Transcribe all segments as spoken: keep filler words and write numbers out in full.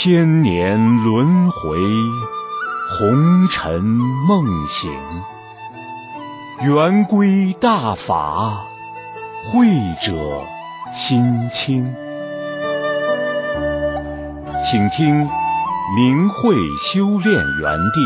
千年轮回，红尘梦醒，圆规大法，慧者心清。请听明慧修炼园地。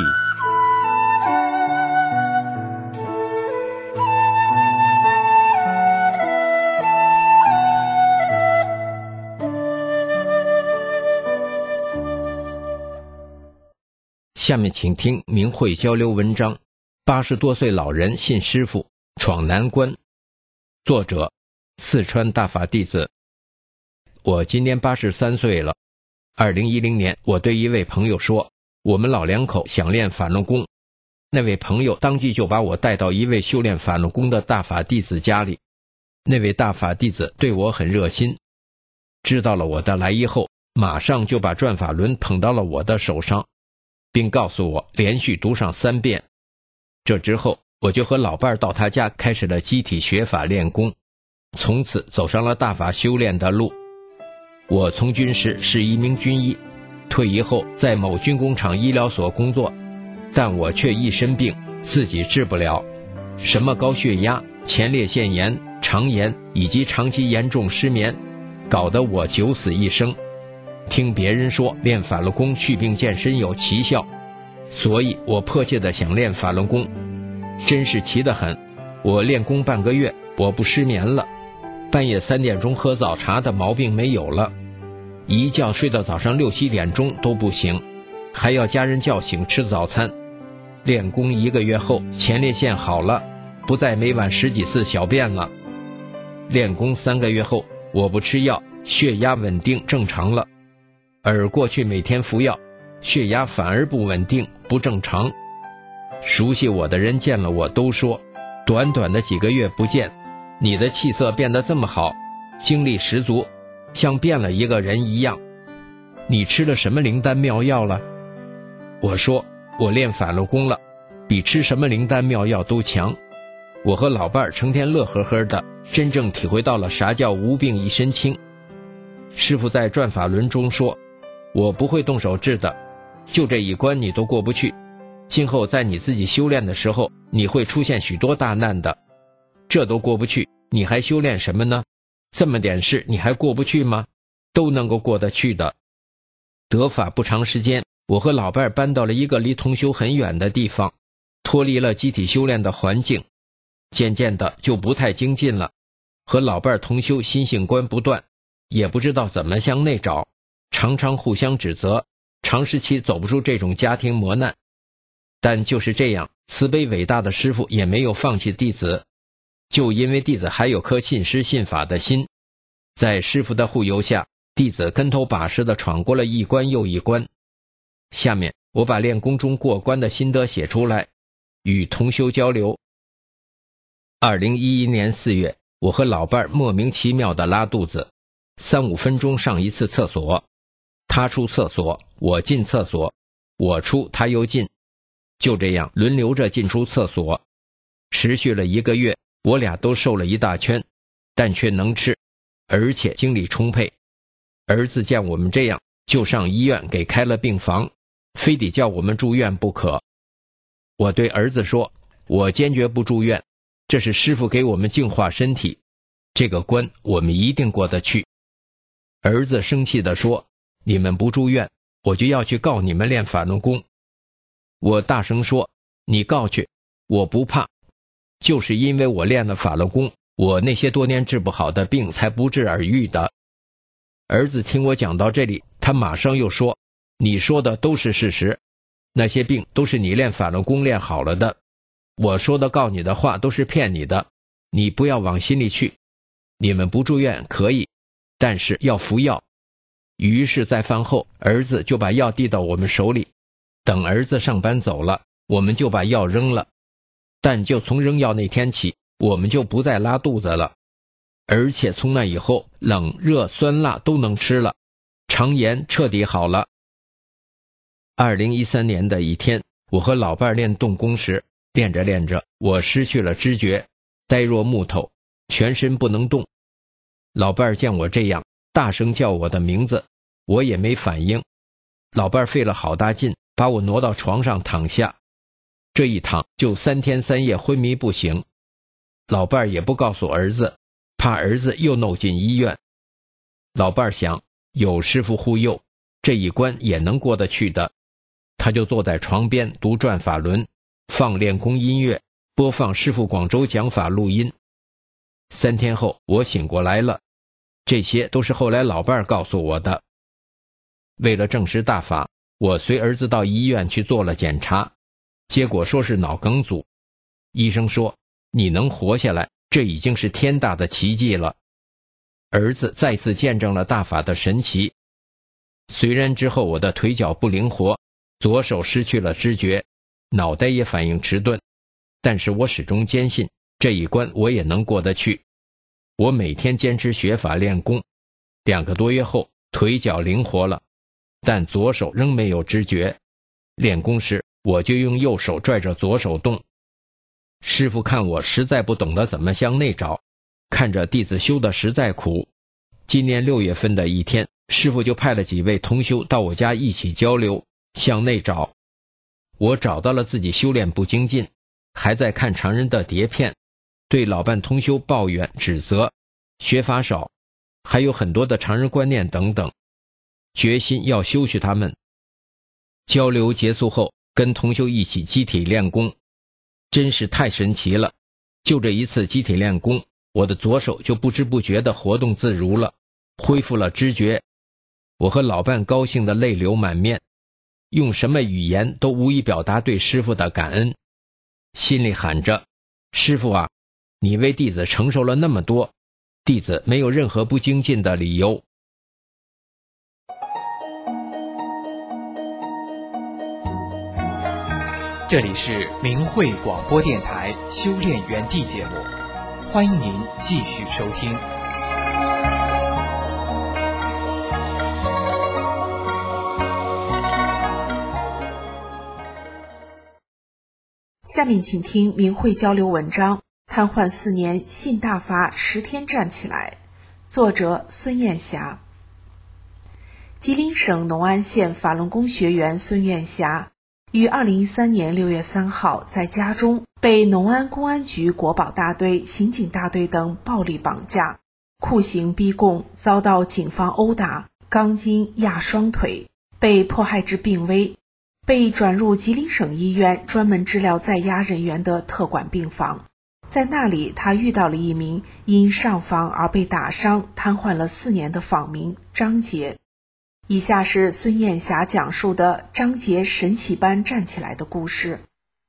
下面请听明慧交流文章：八十多岁老人信师父，闯难关。作者：四川大法弟子。我今年八十三岁了。二零一零年，我对一位朋友说，我们老两口想练法轮功。那位朋友当即就把我带到一位修炼法轮功的大法弟子家里。那位大法弟子对我很热心，知道了我的来意后，马上就把转法轮捧到了我的手上，并告诉我连续读上三遍。这之后，我就和老伴儿到他家开始了集体学法练功，从此走上了大法修炼的路。我从军时是一名军医，退役后在某军工厂医疗所工作，但我却一身病，自己治不了，什么高血压、前列腺炎、肠炎以及长期严重失眠，搞得我九死一生。听别人说练法轮功祛病健身有奇效，所以我迫切地想练法轮功。真是奇得很，我练功半个月，我不失眠了，半夜三点钟喝早茶的毛病没有了，一觉睡到早上六七点钟都不行，还要家人叫醒吃早餐。练功一个月后，前列腺好了，不再每晚十几次小便了。练功三个月后，我不吃药，血压稳定正常了，而过去每天服药，血压反而不稳定不正常。熟悉我的人见了我都说，短短的几个月不见，你的气色变得这么好，精力十足，像变了一个人一样。你吃了什么灵丹妙药了？我说，我练法轮功了，比吃什么灵丹妙药都强。我和老伴儿成天乐呵呵的，真正体会到了啥叫无病一身轻。师父在转法轮中说，我不会动手治的，就这一关你都过不去，今后在你自己修炼的时候，你会出现许多大难的，这都过不去，你还修炼什么呢？这么点事你还过不去吗？都能够过得去的。得法不长时间，我和老伴儿搬到了一个离同修很远的地方，脱离了集体修炼的环境，渐渐的就不太精进了。和老伴儿同修心性观不断，也不知道怎么向内找，常常互相指责，长时期走不出这种家庭磨难。但就是这样，慈悲伟大的师父也没有放弃弟子，就因为弟子还有颗信师信法的心，在师父的护佑下，弟子跟头把式地闯过了一关又一关。下面我把练功中过关的心得写出来，与同修交流。二零一一年四月，我和老伴儿莫名其妙地拉肚子，三五分钟上一次厕所，他出厕所，我进厕所，我出他又进，就这样轮流着进出厕所，持续了一个月，我俩都瘦了一大圈，但却能吃，而且精力充沛。儿子见我们这样，就上医院给开了病房，非得叫我们住院不可。我对儿子说，我坚决不住院，这是师父给我们净化身体，这个关我们一定过得去。儿子生气地说，你们不住院，我就要去告你们练法轮功。我大声说，你告去，我不怕，就是因为我练了法轮功，我那些多年治不好的病才不治而愈的。儿子听我讲到这里，他马上又说，你说的都是事实，那些病都是你练法轮功练好了的，我说的告你的话都是骗你的，你不要往心里去，你们不住院可以，但是要服药。于是在饭后，儿子就把药递到我们手里，等儿子上班走了，我们就把药扔了。但就从扔药那天起，我们就不再拉肚子了，而且从那以后，冷热酸辣都能吃了，肠炎彻底好了。二零一三年的一天，我和老伴儿练动功时，练着练着，我失去了知觉，呆若木头，全身不能动。老伴儿见我这样，大声叫我的名字，我也没反应， 老伴儿费了好大劲把我挪到床上躺下，这一躺就三天三夜昏迷不醒。老伴儿也不告诉儿子，怕儿子又弄进医院。老伴儿想，有师傅护佑，这一关也能过得去的。他就坐在床边读转法轮，放练功音乐，播放师傅广州讲法录音。三天后我醒过来了，这些都是后来老伴儿告诉我的。为了证实大法，我随儿子到医院去做了检查，结果说是脑梗阻。医生说，你能活下来，这已经是天大的奇迹了。儿子再次见证了大法的神奇。虽然之后我的腿脚不灵活，左手失去了知觉，脑袋也反应迟钝，但是我始终坚信这一关我也能过得去。我每天坚持学法练功，两个多月后腿脚灵活了，但左手仍没有知觉。练功时我就用右手拽着左手动。师父看我实在不懂得怎么向内找，看着弟子修得实在苦，今年六月份的一天，师父就派了几位同修到我家一起交流，向内找。我找到了自己修炼不精进，还在看常人的碟片，对老伴同修抱怨指责，学法少，还有很多的常人观念等等，决心要修学他们。交流结束后，跟同修一起集体练功，真是太神奇了。就这一次集体练功，我的左手就不知不觉地活动自如了，恢复了知觉。我和老伴高兴得泪流满面，用什么语言都无以表达对师父的感恩，心里喊着，师父啊，你为弟子承受了那么多，弟子没有任何不精进的理由。 这里是明慧广播电台修炼园地节目，欢迎您继续收听。 下面请听明慧交流文章，瘫痪四年信大法十天站起来，作者孙艳霞。吉林省农安县法轮功学员孙艳霞于二零一三年六月三号在家中被农安公安局国保大队、刑警大队等暴力绑架、酷刑逼供，遭到警方殴打，钢筋压双腿，被迫害至病危，被转入吉林省医院专门治疗在押人员的特管病房。在那里，他遇到了一名因上访而被打伤、瘫痪了四年的访民张杰。以下是孙艳霞讲述的张杰神奇般站起来的故事。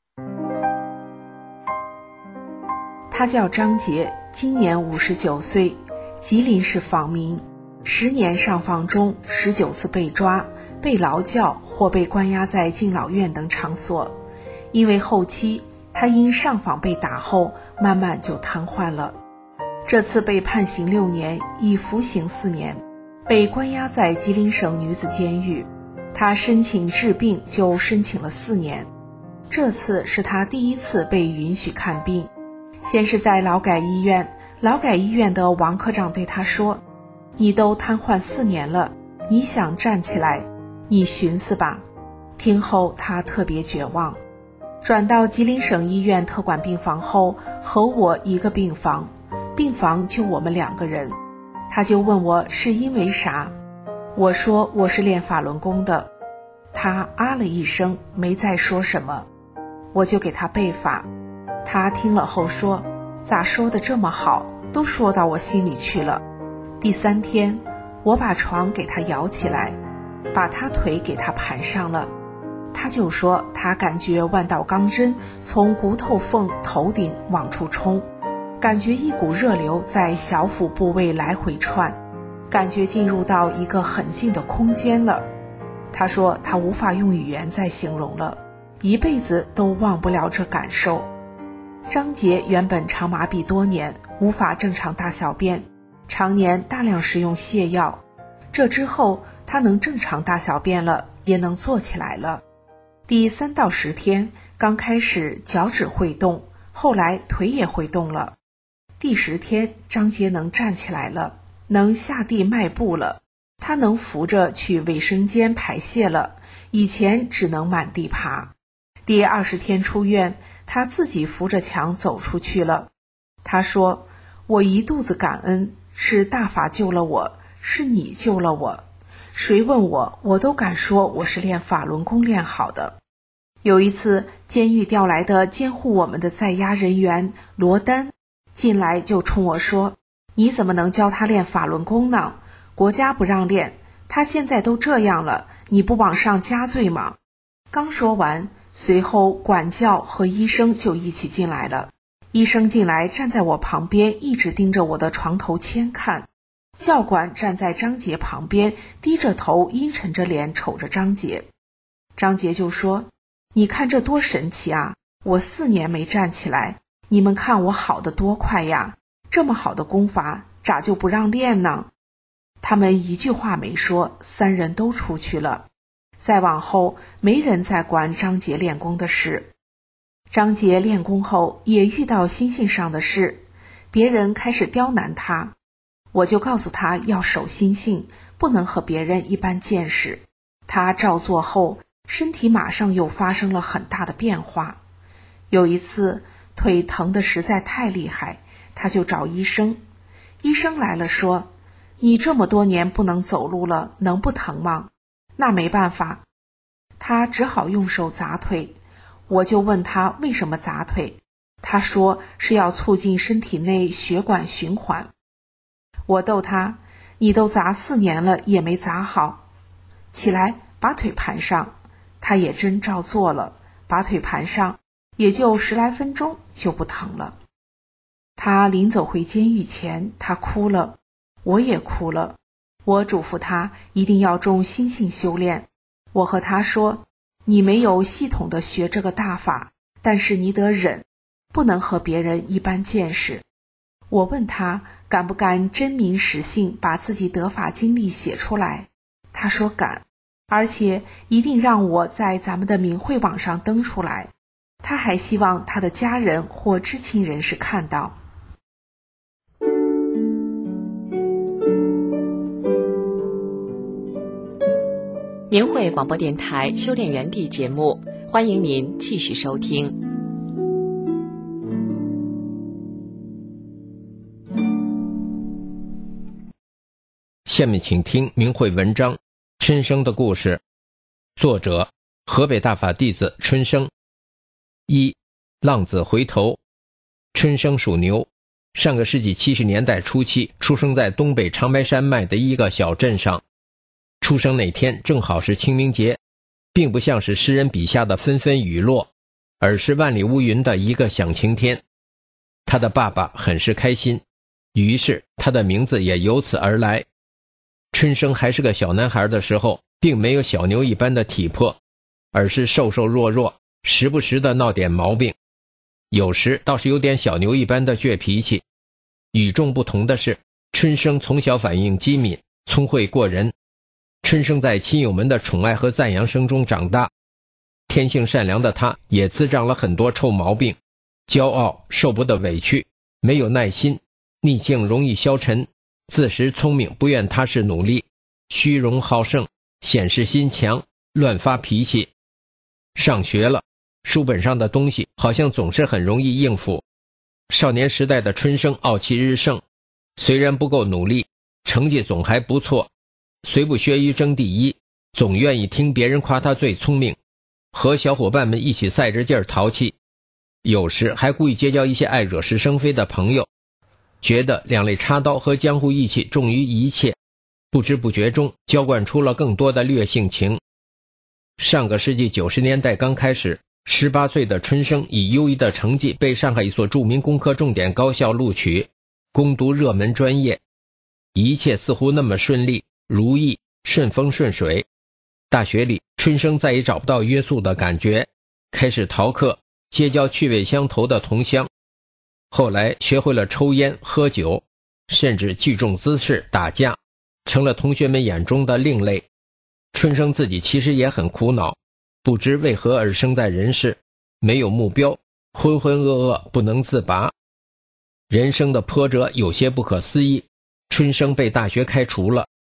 他叫张杰，今年五十九岁，吉林市访民，十年上访中十九次被抓、被劳教或被关押在敬老院等场所。因为后期他因上访被打后，慢慢就瘫痪了。这次被判刑六年，已服刑四年。被关押在吉林省女子监狱，他申请治病就申请了四年。这次是他第一次被允许看病，先是在劳改医院，劳改医院的王科长对他说，你都瘫痪四年了，你想站起来，你寻思吧。听后他特别绝望。转到吉林省医院特管病房后，和我一个病房，病房就我们两个人。他就问我是因为啥，我说我是练法轮功的。他啊了一声，没再说什么。我就给他背法，他听了后说，咋说的这么好，都说到我心里去了。第三天，我把床给他摇起来，把他腿给他盘上了，他就说他感觉万道钢针从骨头缝头顶往出冲，感觉一股热流在小腹部位来回窜，感觉进入到一个很近的空间了。他说他无法用语言再形容了，一辈子都忘不了这感受。张杰原本肠麻痹多年，无法正常大小便，常年大量食用泻药。这之后他能正常大小便了，也能坐起来了。第三到十天，刚开始脚趾会动，后来腿也会动了。第十天，张杰能站起来了，能下地迈步了， 他能扶着去卫生间排泄了，以前只能满地爬。第二十天出院，他自己扶着墙走出去了。他说，我一肚子感恩，是大法救了我，是你救了我。谁问我，我都敢说我是练法轮功练好的。有一次，监狱调来的监护我们的在押人员罗丹进来就冲我说，你怎么能教他练法轮功呢？国家不让练，他现在都这样了，你不往上加罪吗？刚说完，随后管教和医生就一起进来了。医生进来站在我旁边，一直盯着我的床头签看。教官站在张杰旁边，低着头阴沉着脸瞅着张杰。张杰就说，你看这多神奇啊，我四年没站起来，你们看我好得多快呀，这么好的功法咋就不让练呢？他们一句话没说，三人都出去了。再往后没人再管张杰练功的事。张杰练功后也遇到心性上的事，别人开始刁难他，我就告诉他要守心性，不能和别人一般见识。他照做后，身体马上又发生了很大的变化。有一次腿疼得实在太厉害，他就找医生。医生来了说，你这么多年不能走路了，能不疼吗？那没办法，他只好用手砸腿。我就问他为什么砸腿，他说是要促进身体内血管循环。我逗他，你都砸四年了也没砸好，起来把腿盘上。他也真照做了，把腿盘上，也就十来分钟就不疼了。他临走回监狱前，他哭了，我也哭了。我嘱咐他一定要重心性修炼。我和他说，你没有系统的学这个大法，但是你得忍，不能和别人一般见识。我问他敢不敢真名实姓把自己得法经历写出来，他说敢，而且一定让我在咱们的明慧网上登出来。他还希望他的家人或知情人士看到。 明慧广播电台修炼园地节目，欢迎您继续收听。 下面请听明慧文章《春生的故事》，作者河北大法弟子春生。一、浪子回头。春生属牛，上个世纪七十年代初期出生在东北长白山脉的一个小镇上。出生那天正好是清明节，并不像是诗人笔下的纷纷雨落，而是万里无云的一个响晴天。他的爸爸很是开心，于是他的名字也由此而来。春生还是个小男孩的时候，并没有小牛一般的体魄，而是瘦瘦弱弱，时不时的闹点毛病，有时倒是有点小牛一般的倔脾气。与众不同的是，春生从小反应机敏，聪慧过人。春生在亲友们的宠爱和赞扬声中长大，天性善良的他也滋长了很多臭毛病，骄傲，受不得委屈，没有耐心，逆境容易消沉，自恃聪明，不愿踏实努力，虚荣好胜，显示心强，乱发脾气。上学了，书本上的东西好像总是很容易应付。少年时代的春生傲气日盛，虽然不够努力，成绩总还不错，虽不学于争第一，总愿意听别人夸他最聪明，和小伙伴们一起赛着劲儿淘气，有时还故意结交一些爱惹是生非的朋友，觉得两肋插刀和江湖义气重于一切，不知不觉中浇灌出了更多的劣性情。上个世纪九十年代刚开始，十八岁的春生以优异的成绩被上海一所著名工科重点高校录取，攻读热门专业，一切似乎那么顺利如意，顺风顺水。大学里，春生再也找不到约束的感觉，开始逃课，结交趣味相投的同乡。后来学会了抽烟喝酒，甚至聚众滋事打架，成了同学们眼中的另类。春生自己其实也很苦恼，不知为何而生在人世，没有目标，浑浑噩噩不能自拔。人生的波折有些不可思议，春生被大学开除了，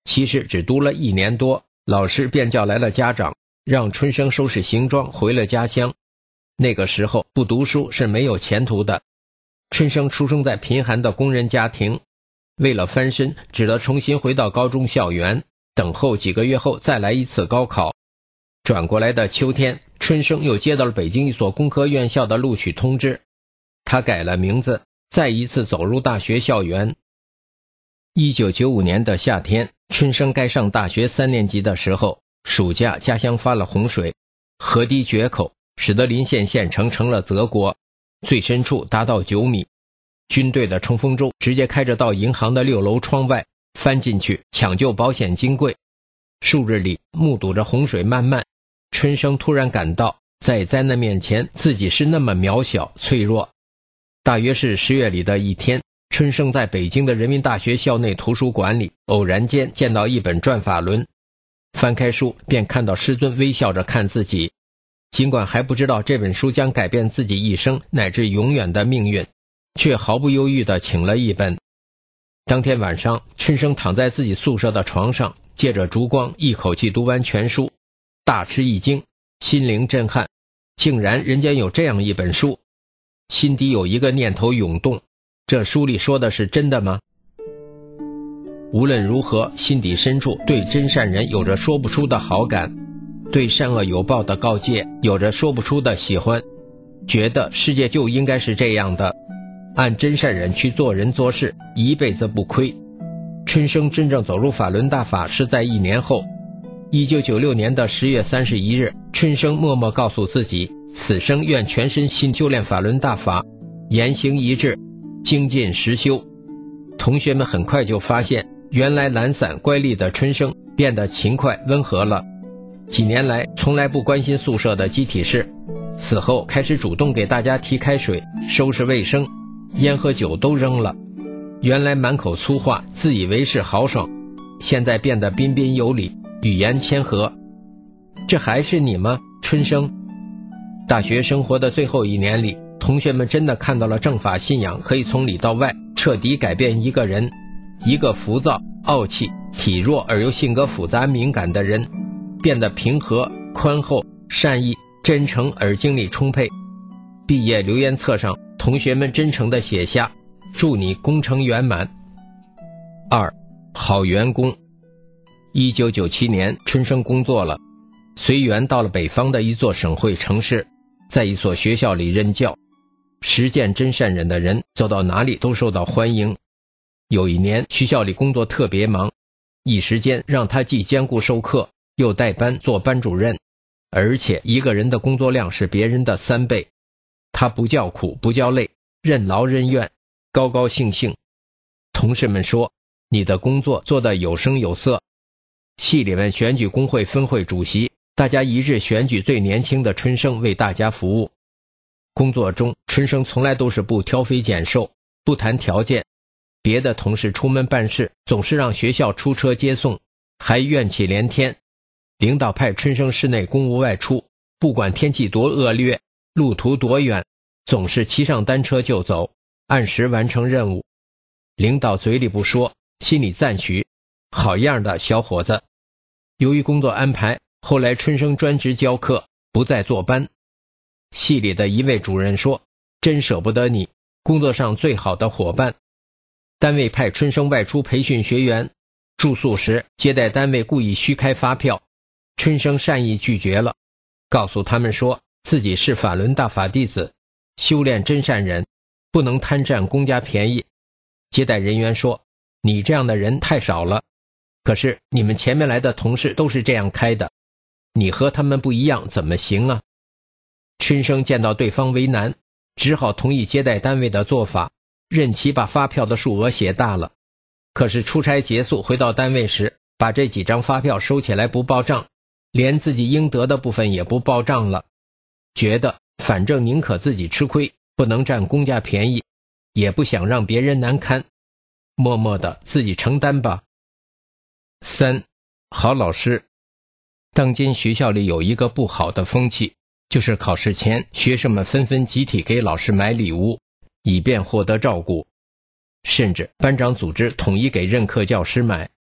其实只读了一年多，老师便叫来了家长，让春生收拾行装回了家乡。那个时候不读书是没有前途的。春生出生在贫寒的工人家庭，为了翻身，只得重新回到高中校园，等候几个月后再来一次高考。转过来的秋天，春生又接到了北京一所工科院校的录取通知，他改了名字，再一次走入大学校园。一九九五年的夏天，春生该上大学三年级的时候，暑假家乡发了洪水，河堤决口，使得临县县城成了泽国，最深处达到九米。军队的冲锋舟直接开着到银行的六楼窗外，翻进去抢救保险金柜。数日里目睹着洪水漫漫，春生突然感到在灾难面前自己是那么渺小脆弱。大约是十月里的一天，春生在北京的人民大学校内图书馆里偶然间见到一本转法轮，翻开书便看到师尊微笑着看自己，尽管还不知道这本书将改变自己一生乃至永远的命运，却毫不犹豫地请了一本。当天晚上，春生躺在自己宿舍的床上，借着烛光一口气读完全书，大吃一惊，心灵震撼，竟然人间有这样一本书。心底有一个念头涌动，这书里说的是真的吗？无论如何，心底深处对真善人有着说不出的好感，对善恶有报的告诫有着说不出的喜欢，觉得世界就应该是这样的，按真善人去做人做事，一辈子不亏。春生真正走入法轮大法是在一年后，一九九六年的十月三十一日，春生默默告诉自己，此生愿全身心修炼法轮大法，言行一致，精进实修。同学们很快就发现，原来懒散乖戾的春生变得勤快温和了。几年来从来不关心宿舍的集体事，此后开始主动给大家提开水，收拾卫生，烟和酒都扔了。原来满口粗话，自以为是豪爽，现在变得彬彬有礼，语言谦和。这还是你吗，春生？大学生活的最后一年里，同学们真的看到了正法信仰可以从里到外彻底改变一个人，一个浮躁、傲气、体弱而又性格复杂敏感的人，变得平和、宽厚、善意、真诚而精力充沛。毕业留言册上，同学们真诚地写下，祝你功成圆满。二，好员工。一九九七年，春生工作了，随员到了北方的一座省会城市，在一所学校里任教。实践真善忍的人走到哪里都受到欢迎。有一年学校里工作特别忙，一时间让他既兼顾授课，又带班做班主任，而且一个人的工作量是别人的三倍。他不叫苦不叫累，任劳任怨，高高兴兴。同事们说，你的工作做得有声有色。系里面选举工会分会主席，大家一致选举最年轻的春生为大家服务。工作中，春生从来都是不挑肥拣瘦，不谈条件。别的同事出门办事总是让学校出车接送，还怨气连天。领导派春生室内公务外出，不管天气多恶劣，路途多远，总是骑上单车就走，按时完成任务。领导嘴里不说，心里赞许，好样的小伙子。由于工作安排，后来春生专职教课，不再坐班。系里的一位主任说，真舍不得你，工作上最好的伙伴。单位派春生外出培训学员，住宿时接待单位故意虚开发票，春生善意拒绝了，告诉他们说自己是法轮大法弟子，修炼真善忍，不能贪占公家便宜。接待人员说，你这样的人太少了，可是你们前面来的同事都是这样开的，你和他们不一样怎么行啊？春生见到对方为难，只好同意接待单位的做法，任其把发票的数额写大了。可是出差结束回到单位时，把这几张发票收起来不报账，连自己应得的部分也不报账了，觉得反正宁可自己吃亏，不能占公家便宜，也不想让别人难堪，默默的自己承担吧。三，好老师。当今学校里有一个不好的风气，就是考试前学生们纷纷集体给老师买礼物，以便获得照顾，甚至班长组织统一给任课教师买。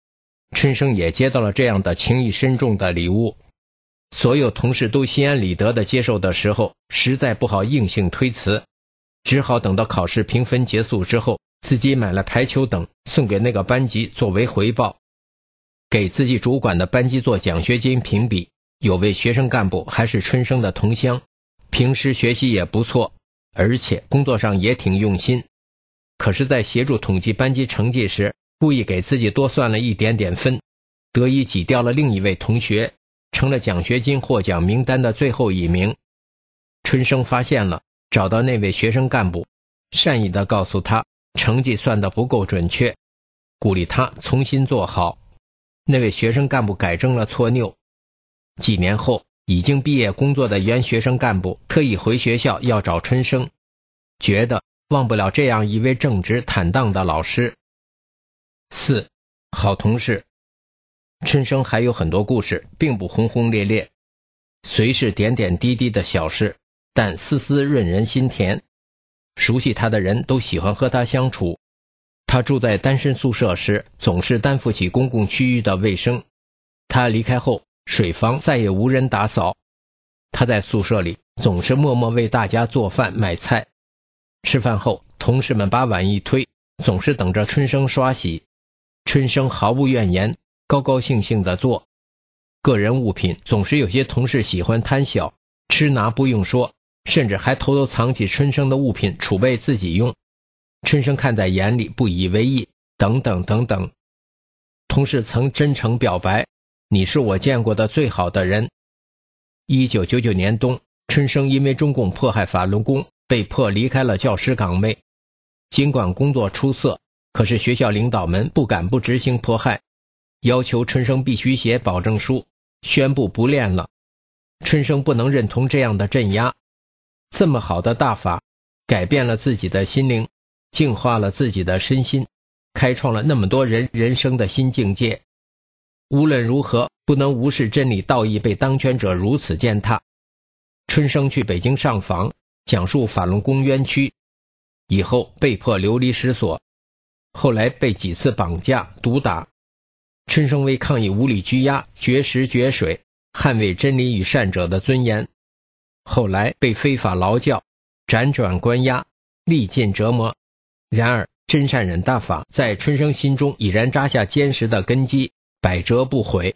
春生也接到了这样的情谊深重的礼物。所有同事都心安理得地接受的时候，实在不好硬性推辞，只好等到考试评分结束之后，自己买了排球等送给那个班级作为回报。给自己主管的班级做奖学金评比，有位学生干部还是春生的同乡，平时学习也不错，而且工作上也挺用心。可是在协助统计班级成绩时，故意给自己多算了一点点分，得以挤掉了另一位同学，成了奖学金获奖名单的最后一名。春生发现了，找到那位学生干部，善意地告诉他成绩算得不够准确，鼓励他重新做好。那位学生干部改正了错谬。几年后，已经毕业工作的原学生干部特意回学校要找春生，觉得忘不了这样一位正直坦荡的老师。四、好同事。春生还有很多故事，并不轰轰烈烈，虽是点点滴滴的小事，但丝丝润人心田。熟悉他的人都喜欢和他相处。他住在单身宿舍时，总是担负起公共区域的卫生。他离开后，水房再也无人打扫。他在宿舍里总是默默为大家做饭买菜。吃饭后，同事们把碗一推，总是等着春生刷洗。春生毫无怨言，高高兴兴地做。个人物品总是有些同事喜欢贪小，吃拿不用说，甚至还偷偷藏起春生的物品储备自己用。春生看在眼里，不以为意，等等等等。同事曾真诚表白，你是我见过的最好的人。一九九九年冬，春生因为中共迫害法轮功，被迫离开了教师岗位。尽管工作出色，可是学校领导们不敢不执行迫害，要求春生必须写保证书，宣布不练了。春生不能认同这样的镇压。这么好的大法，改变了自己的心灵，净化了自己的身心，开创了那么多人人生的新境界。无论如何，不能无视真理道义被当权者如此践踏。春生去北京上访，讲述法轮功冤屈，以后被迫流离失所，后来被几次绑架毒打。春生为抗议无理拘押，绝食绝水，捍卫真理与善者的尊严。后来被非法劳教，辗转关押，历尽折磨。然而真善忍大法在春生心中已然扎下坚实的根基，百折不毁。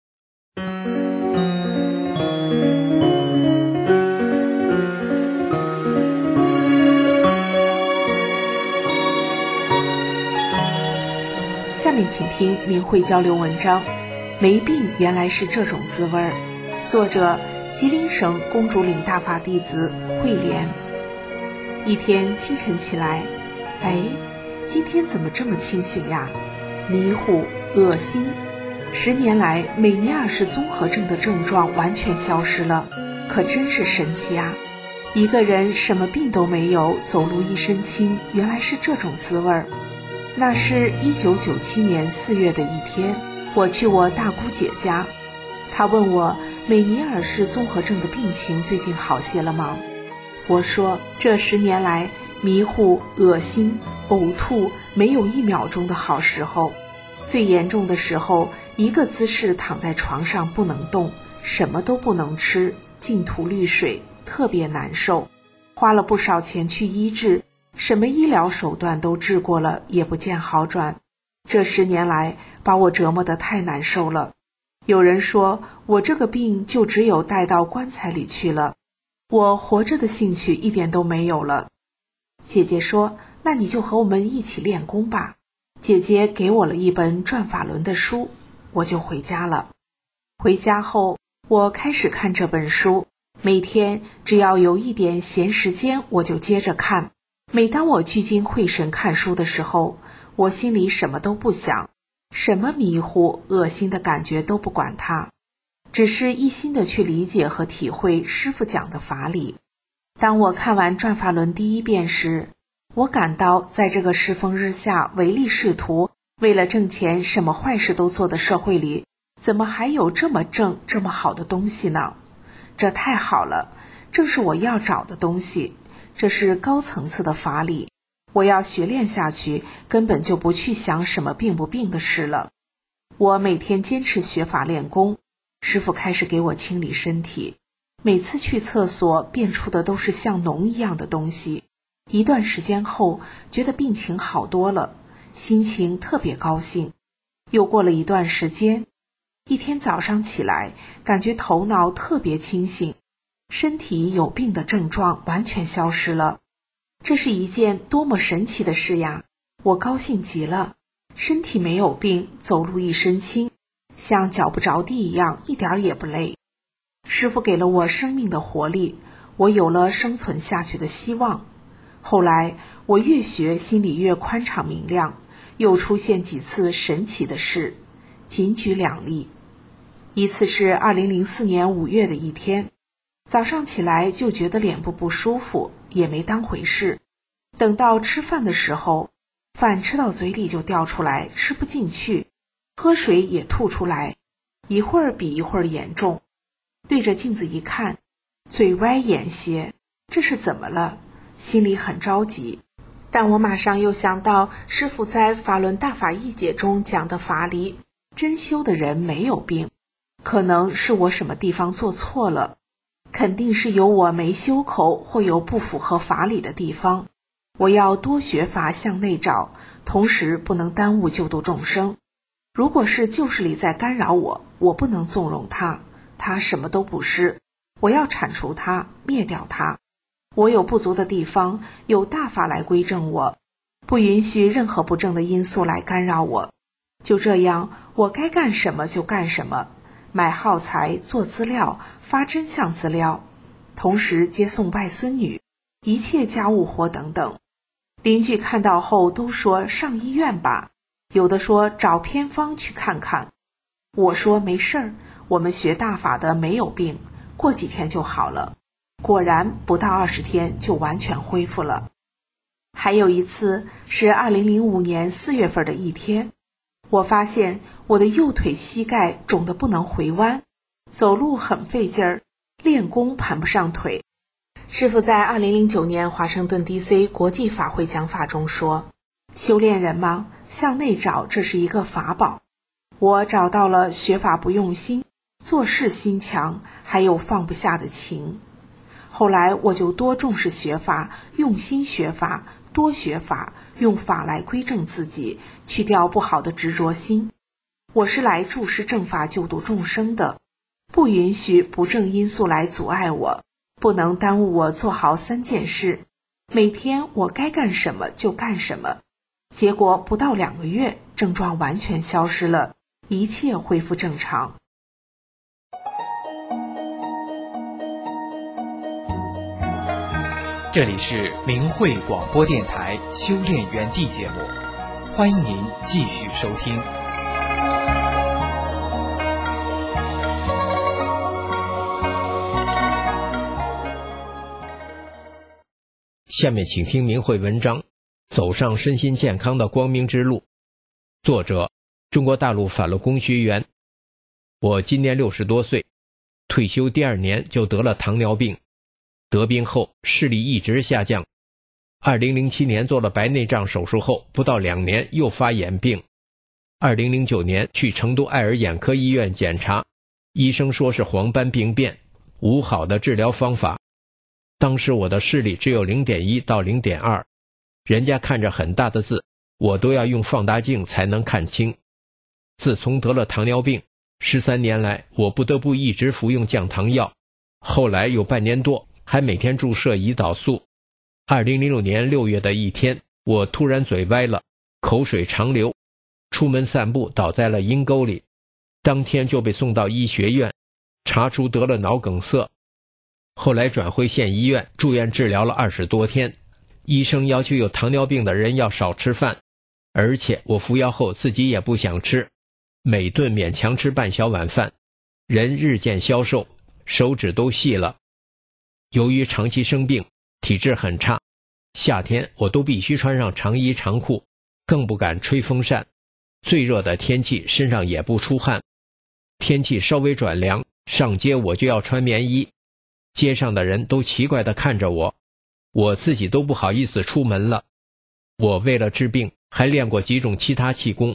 下面请听明慧交流文章《没病原来是这种滋味儿》，作者吉林省公主岭大法弟子慧莲。一天清晨起来，哎，今天怎么这么清醒呀？迷糊、恶心。十年来，美尼尔氏综合症的症状完全消失了，可真是神奇啊！一个人什么病都没有，走路一身轻，原来是这种滋味儿。那是一九九七年四月的一天，我去我大姑姐家，她问我美尼尔氏综合症的病情最近好些了吗？我说这十年来，迷糊、恶心、呕吐没有一秒钟的好时候，最严重的时候，一个姿势躺在床上不能动，什么都不能吃，净吐绿水，特别难受，花了不少钱去医治，什么医疗手段都治过了，也不见好转。这十年来把我折磨得太难受了。有人说我这个病就只有带到棺材里去了，我活着的兴趣一点都没有了。姐姐说，那你就和我们一起练功吧。姐姐给我了一本转法轮的书，我就回家了。回家后，我开始看这本书，每天只要有一点闲时间，我就接着看。每当我聚精会神看书的时候，我心里什么都不想，什么迷糊、恶心的感觉都不管它，只是一心的去理解和体会师父讲的法理。当我看完转法轮第一遍时，我感到在这个世风日下、唯利是图、为了挣钱什么坏事都做的社会里，怎么还有这么正、这么好的东西呢？这太好了，正是我要找的东西。这是高层次的法理，我要学练下去，根本就不去想什么病不病的事了。 我每天坚持学法练功，师父开始给我清理身体，每次去厕所便出的都是像脓一样的东西。一段时间后，觉得病情好多了，心情特别高兴。又过了一段时间，一天早上起来，感觉头脑特别清醒，身体有病的症状完全消失了。这是一件多么神奇的事呀！我高兴极了，身体没有病，走路一身轻，像脚不着地一样，一点也不累。师父给了我生命的活力，我有了生存下去的希望。后来我越学心里越宽敞明亮，又出现几次神奇的事，仅举两例。一次是二零零四年五月的一天，早上起来就觉得脸部不舒服，也没当回事。等到吃饭的时候，饭吃到嘴里就掉出来，吃不进去，喝水也吐出来，一会儿比一会儿严重。对着镜子一看，嘴歪眼斜，这是怎么了？心里很着急。但我马上又想到师父在《法轮大法义解》中讲的法理，真修的人没有病，可能是我什么地方做错了，肯定是有我没修口或有不符合法理的地方。我要多学法向内找，同时不能耽误救度众生。如果是旧势力在干扰我，我不能纵容它，它什么都不是，我要铲除它，灭掉它。我有不足的地方，有大法来归正我，不允许任何不正的因素来干扰我。就这样，我该干什么就干什么，买耗材、做资料、发真相资料，同时接送外孙女，一切家务活等等。邻居看到后都说上医院吧，有的说找偏方去看看。我说没事儿，我们学大法的没有病，过几天就好了。果然不到二十天就完全恢复了。还有一次是二零零五年四月份的一天，我发现我的右腿膝盖肿得不能回弯，走路很费劲儿，练功盘不上腿。师父在二零零九年华盛顿 D C 国际法会讲法中说，修炼人嘛，向内找，这是一个法宝。我找到了学法不用心，做事心强，还有放不下的情。后来我就多重视学法，用心学法，多学法，用法来归正自己，去掉不好的执着心。我是来注释正法救度众生的，不允许不正因素来阻碍我，不能耽误我做好三件事。每天我该干什么就干什么。结果不到两个月，症状完全消失了，一切恢复正常。 这里是明慧广播电台修炼园地节目，欢迎您继续收听。 下面请听明慧文章《走上身心健康的光明之路》，作者中国大陆法轮功学员。我今年六十多岁，退休第二年就得了糖尿病，得病后视力一直下降。二零零七年做了白内障手术后，不到两年又发眼病。二零零九年去成都爱尔眼科医院检查，医生说是黄斑病变，无好的治疗方法。当时我的视力只有 零点一 到 零点二， 人家看着很大的字，我都要用放大镜才能看清。自从得了糖尿病，十三年来我不得不一直服用降糖药，后来有半年多还每天注射胰岛素。二零零六年六月的一天，我突然嘴歪了，口水长流，出门散步倒在了阴沟里，当天就被送到医学院，查出得了脑梗塞。后来转回县医院住院治疗了二十多天，医生要求有糖尿病的人要少吃饭，而且我服药后自己也不想吃，每顿勉强吃半小碗饭，人日渐消瘦，手指都细了。由于长期生病，体质很差，夏天我都必须穿上长衣长裤，更不敢吹风扇，最热的天气身上也不出汗，天气稍微转凉，上街我就要穿棉衣，街上的人都奇怪地看着我，我自己都不好意思出门了。我为了治病还练过几种其他气功，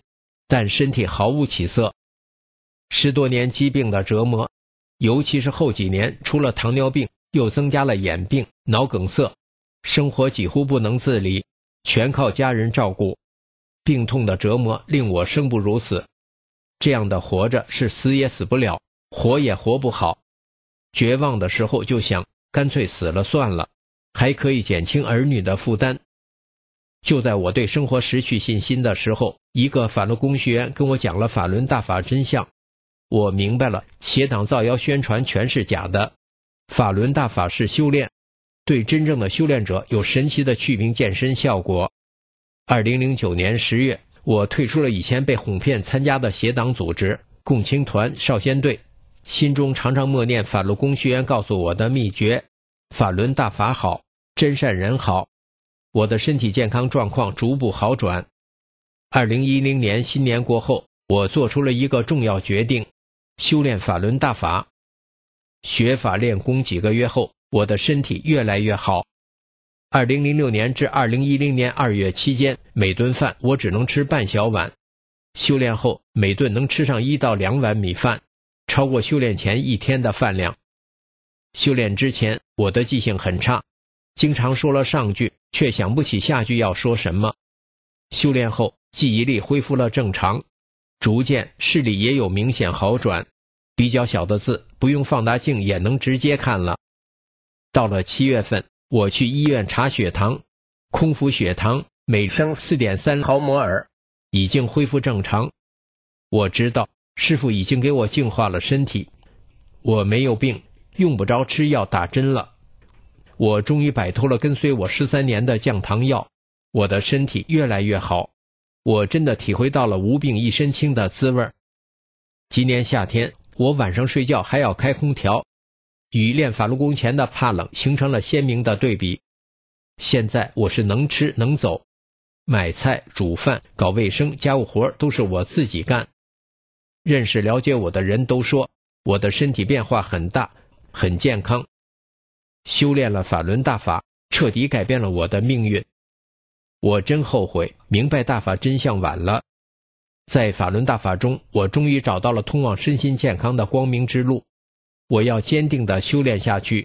但身体毫无起色。十多年疾病的折磨，尤其是后几年，除了糖尿病，又增加了眼病、脑梗塞，生活几乎不能自理，全靠家人照顾。病痛的折磨令我生不如死，这样的活着是死也死不了，活也活不好。绝望的时候就想，干脆死了算了，还可以减轻儿女的负担。就在我对生活失去信心的时候，一个法轮功学员跟我讲了法轮大法真相，我明白了，邪党造谣宣传全是假的，法轮大法是修炼，对真正的修炼者有神奇的祛病健身效果。二零零九年十月，我退出了以前被哄骗参加的邪党组织共青团少先队，心中常常默念法轮功学员告诉我的秘诀：法轮大法好，真善人好。我的身体健康状况逐步好转。二零一零年新年过后，我做出了一个重要决定，修炼法轮大法。学法练功几个月后，我的身体越来越好。二零零六年至二零一零年二月期间，每顿饭我只能吃半小碗，修炼后每顿能吃上一到两碗米饭，超过修炼前一天的饭量。修炼之前，我的记性很差，经常说了上句却想不起下句要说什么。修炼后记忆力恢复了正常，逐渐视力也有明显好转，比较小的字不用放大镜也能直接看了。到了七月份，我去医院查血糖，空腹血糖每升 四点三 毫摩尔，已经恢复正常。我知道师父已经给我净化了身体，我没有病，用不着吃药打针了。我终于摆脱了跟随我十三年的降糖药，我的身体越来越好，我真的体会到了无病一身轻的滋味。今年夏天，我晚上睡觉还要开空调，与练法轮功前的怕冷形成了鲜明的对比。现在我是能吃能走，买菜、煮饭、搞卫生、家务活都是我自己干。认识了解我的人都说，我的身体变化很大，很健康。修炼了法轮大法，彻底改变了我的命运。我真后悔明白大法真相晚了。在法轮大法中，我终于找到了通往身心健康的光明之路。我要坚定地修炼下去。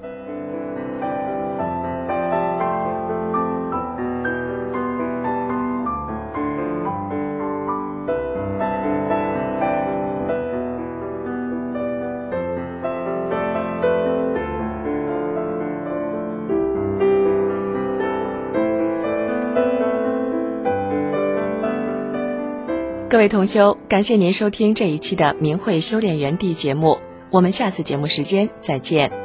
各位同修，感谢您收听这一期的明慧修炼园地节目，我们下次节目时间再见。